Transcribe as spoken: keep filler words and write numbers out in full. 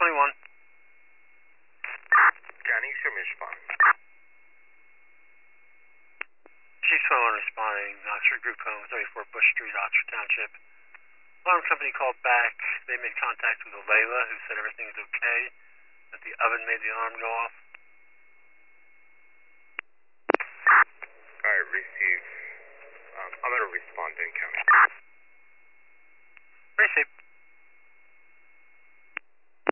twenty-one. Johnny, show me respond. Chief twenty-one responding. Oxford Group Home, thirty-four Bush Street, Oxford Township. Alarm company called back. They made contact with Layla, who said everything is okay, that the oven made the alarm go off.